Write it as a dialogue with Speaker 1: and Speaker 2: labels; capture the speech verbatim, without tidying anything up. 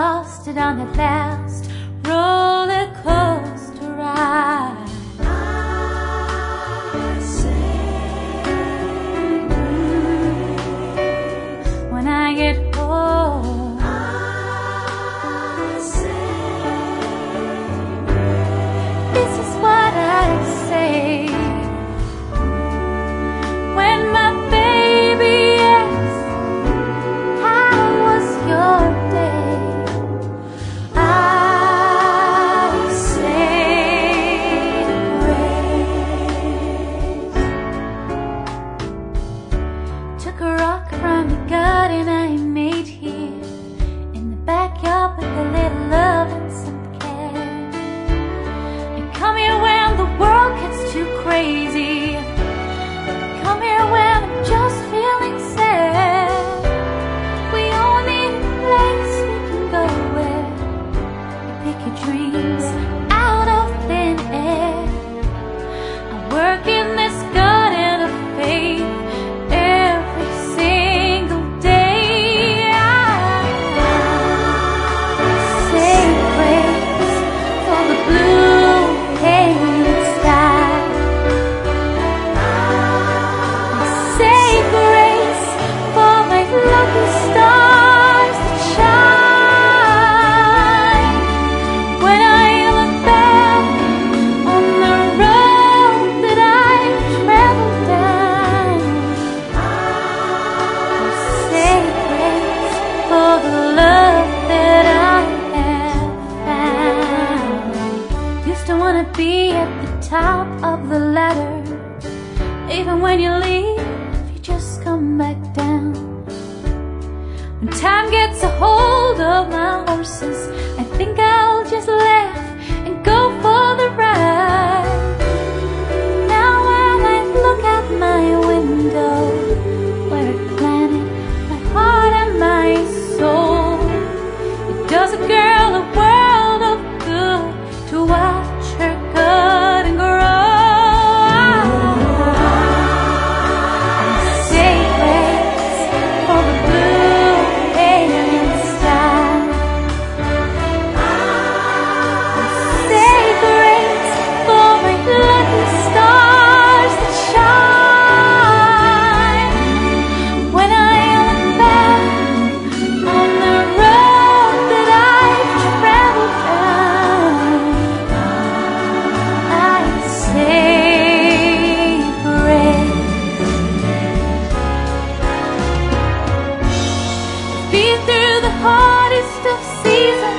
Speaker 1: exhausted on that last roller coaster ride. I say when I get home, I say this is what I say when my baby asks, how was your day? I say grace. Took a rock from the garden I made here in the backyard with a little love and some care. And come here when the world gets too crazy. Come here when I'm just feeling sad. We all need a place we can go where we pick your dreams out of thin air. I work in this garden of faith every single day. I say grace for the blue haze sky. Say grace for my lucky stars that shine. When I look back on the road that I've traveled down, I say grace for the love that I have found. Used to wanna be at the top of the ladder, even when you leave, you just come back down. When time gets a hold of my horses, I think I'll just laugh and go for the ride. Now when I look out my window, where it planted my heart and my soul, it does a girl a world of good to watch her cut and grow. Say grace for the blue haze sky. Say grace for my lucky stars that shine. When I look back on the road that I've traveled down, I say grace. Been through the hardest of seasons.